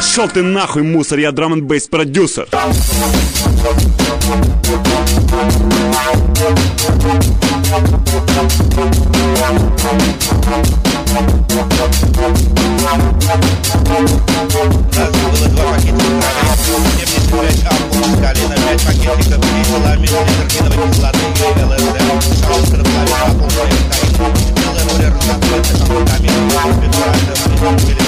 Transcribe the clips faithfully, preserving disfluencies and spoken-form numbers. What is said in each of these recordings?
Пошел ты нахуй, мусор, я драм-н-бейс продюсер. Было два пакетика семьдесят пять ампул скалина, пять пакетиков метилами, литергиновой кислоты и ЛСД, шалка на половину ампул кофеина, целая море разноцветных амфетаминов, бетурантов и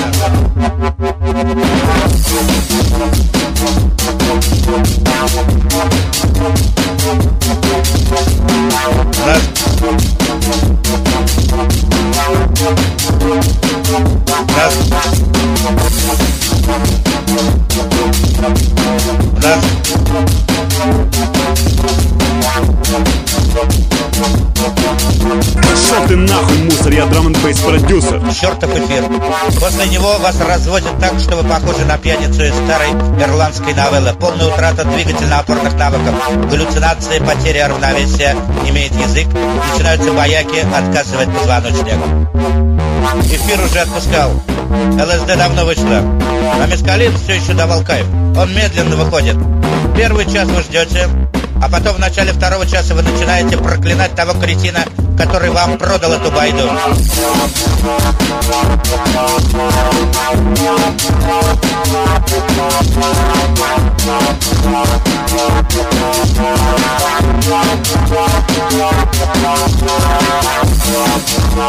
Раз. Раз. Раз. Пошел ты нахуй, мусор, я драм-н-бейс продюсер. Чертов эфир. После него вас разводят так, что вы похожи на пьяницу из старой ирландской новеллы. Полная утрата двигательно-опорных навыков, галлюцинации, потеря равновесия, имеет язык, начинаются бояки, отказывает позвоночник. Эфир уже отпускал. ЛСД давно вышла. А мескалин все еще давал кайф. Он медленно выходит. Первый час вы ждете, а потом в начале второго часа вы начинаете проклинать того кретина, который вам продал эту байду.